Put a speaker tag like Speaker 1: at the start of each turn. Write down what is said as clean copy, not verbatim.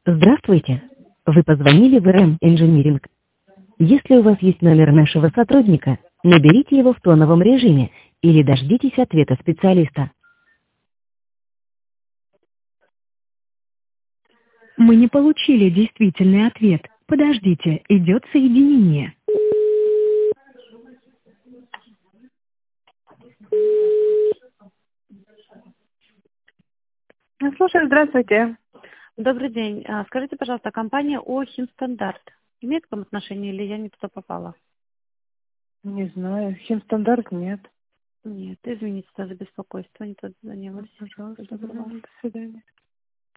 Speaker 1: Здравствуйте. Вы позвонили в РМ Engineering. Если у вас есть номер нашего сотрудника, наберите его в тоновом режиме или дождитесь ответа специалиста. Мы не получили действительный ответ. Подождите, идет соединение. Слушай, здравствуйте.
Speaker 2: Добрый день. Скажите, пожалуйста, компания Химстандарт имеет к вам отношение или я не туда попала?
Speaker 1: Не знаю, химстандарт нет.
Speaker 2: Нет, извините за беспокойство, не туда занялась.
Speaker 1: Пожалуйста,
Speaker 2: Доброго.
Speaker 1: до свидания.